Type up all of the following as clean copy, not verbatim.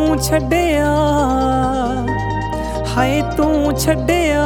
ਤੂੰ ਛੱਡਿਆ, ਹਾਏ ਤੂੰ ਛੱਡਿਆ,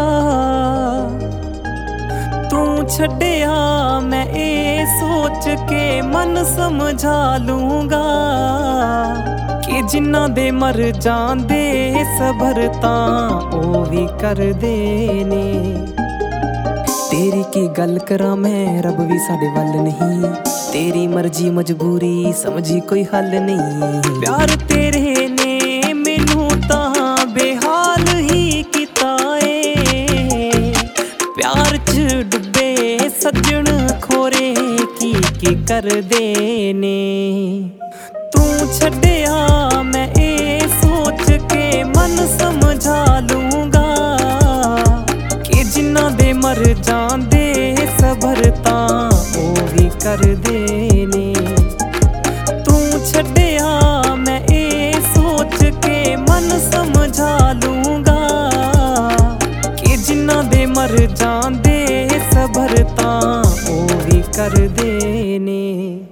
ਤੂੰ ਛੱਡਿਆ। ਮੈਂ ਇਹ ਸੋਚ ਕੇ ਮਨ ਸਮਝਾ ਲੂੰਗਾ ਕਿ ਜਿਨ੍ਹਾਂ ਦੇ ਮਰ ਜਾਂਦੇ ਸਬਰ ਤਾਂ ਉਹ ਵੀ ਕਰਦੇ ਨੇ। ਤੇਰੀ ਕੀ ਗੱਲ ਕਰਾਂ ਮੈਂ, ਰੱਬ ਵੀ ਸਾਡੇ ਵੱਲ ਨਹੀਂ। ਤੇਰੀ ਮਰਜ਼ੀ ਮਜਬੂਰੀ ਸਮਝੀ ਕੋਈ ਹੱਲ ਨਹੀਂ। ਪਿਆਰ ਤੇਰੇ ਨੇ ਮੈਨੂੰ ਤਾਂ ਬੇਹਾਲ ਹੀ ਕੀਤਾ ਏ। ਪਿਆਰ 'ਚ ਡੁੱਬੇ ਸੱਜਣ ਖੋਰੇ ਕੀ ਕਰਦੇ ਨੇ। ਤੂੰ ਛੱਡਿਆ, ਮੈਂ ਇਹ ਸੋਚ ਕੇ ਮਨ ਸਮਝਾ ਲੂੰਗਾ ਕਿ ਜਿਨ੍ਹਾਂ ਦੇ ਮਰ ਜਾਂਦੇ ਸਬਰ ਤਾਂ ਉਹ ਵੀ ਕਰਦੇ ਨੇ। ਤੂੰ ਛੱਡਿਆ, ਮੈਂ ਇਹ ਸੋਚ ਕੇ ਮਨ ਸਮਝਾ ਲੂੰਗਾ ਕਿ ਜਿਨ੍ਹਾਂ ਦੇ ਮਰ ਜਾਂਦੇ ਸਬਰ ਤਾਂ ਉਹ ਵੀ ਕਰਦੇ ਨੇ।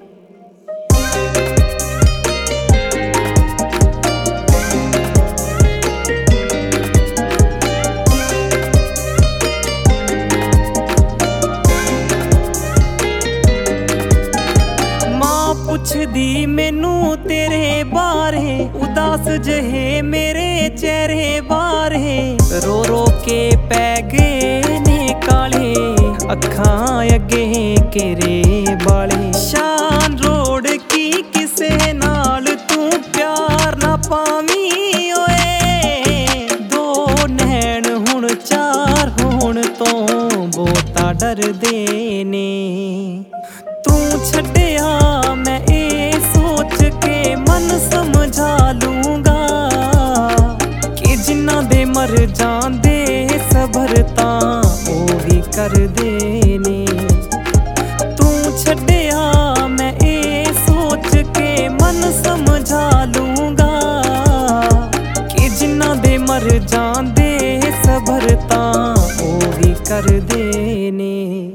ਪੁੱਛਦੀ ਮੈਨੂੰ ਤੇਰੇ ਬਾਰੇ, ਉਦਾਸ ਜਿਹੇ ਮੇਰੇ ਚਿਹਰੇ ਬਾਰੇ। ਰੋ ਰੋ ਕੇ ਪੈ ਗਏ ਨੇ ਕਾਲੇ, ਅੱਖਾਂ ਅੱਗੇ ਘੇਰੇ ਵਾਲੇ। ਸ਼ਾਨ ਰੋੜ ਕੀ ਕਿਸੇ ਨਾਲ ਤੂੰ ਪਿਆਰ ਨਾ ਪਾਵੀਂ ਓਏ। ਦੋ ਨੈਣ ਹੁਣ ਚਾਰ ਹੋਣ ਤੋਂ ਬਹੁਤਾ ਡਰਦੇ ਨੇ। ਤੂੰ ਛੱਡਿਆ, ਮੈਂ ਇਹ ਸੋਚ ਕੇ ਮਨ ਸਮਝਾ ਲੂੰਗਾ ਕਿ ਜਿਨ੍ਹਾਂ ਦੇ ਮਰ ਜਾਂਦੇ ਸਬਰ ਤਾਂ ਉਹ ਵੀ ਕਰਦੇ ਨੇ। ਤੂੰ ਛੱਡਿਆ, ਮੈਂ ਇਹ ਸੋਚ ਕੇ ਮਨ ਸਮਝਾ ਲੂੰਗਾ ਕਿ ਜਿਨ੍ਹਾਂ ਦੇ ਮਰ ਜਾਂਦੇ ਸਬਰ ਤਾਂ ਉਹ ਵੀ ਕਰਦੇ ਨੇ।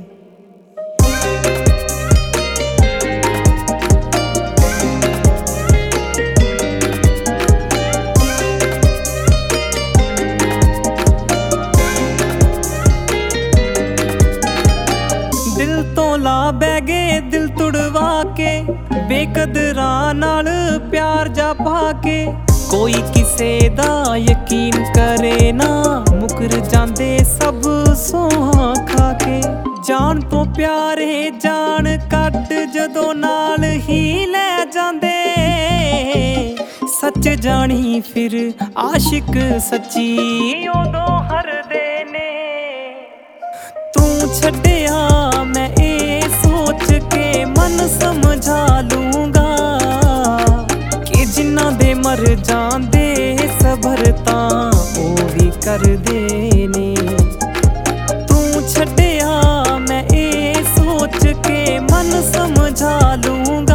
ਦਿਲ ਤੋਂ ਲਾ ਬਹਿ ਗਏ ਦਿਲ ਤੁੜਵਾ ਕੇ, ਬੇਕਦਰਾਂ ਨਾਲ ਪਿਆਰ ਜਾ ਪਾ ਕੇ। ਕੋਈ ਕਿਸੇ ਦਾ ਯਕੀਨ ਕਰੇ ਨਾ, ਮੁਕਰ ਜਾਂਦੇ ਸਭ ਸੋਹਾਂ ਖਾ ਕੇ। ਜਾਨ ਤੋਂ ਪਿਆਰੇ ਜਾਨ ਕੱਢ ਜਦੋਂ ਨਾਲ ਹੀ ਲੈ ਜਾਂਦੇ। ਸੱਚ ਜਾਣੀ ਫਿਰ ਆਸ਼ਿਕ ਸੱਚੀ ਉਦੋਂ ਹਰਦੇ ਨੇ। ਤੂੰ ਛੱਡਿਆ, ਮੈਂ ਇਹ ਸੋਚ ਕੇ ਮਨ ਸਮਝਾ ਲੂੰਗਾ ਕਿ ਜਿਨ੍ਹਾਂ ਦੇ ਮਰ ਜਾਂਦੇ ਸਬਰ ਤਾਂ ਉਹ ਵੀ ਕਰਦੇ ਨੇ। ਤੂੰ ਛੱਡਿਆ, ਮੈਂ ਇਹ ਸੋਚ ਕੇ ਮਨ ਸਮਝਾ ਲੂੰਗਾ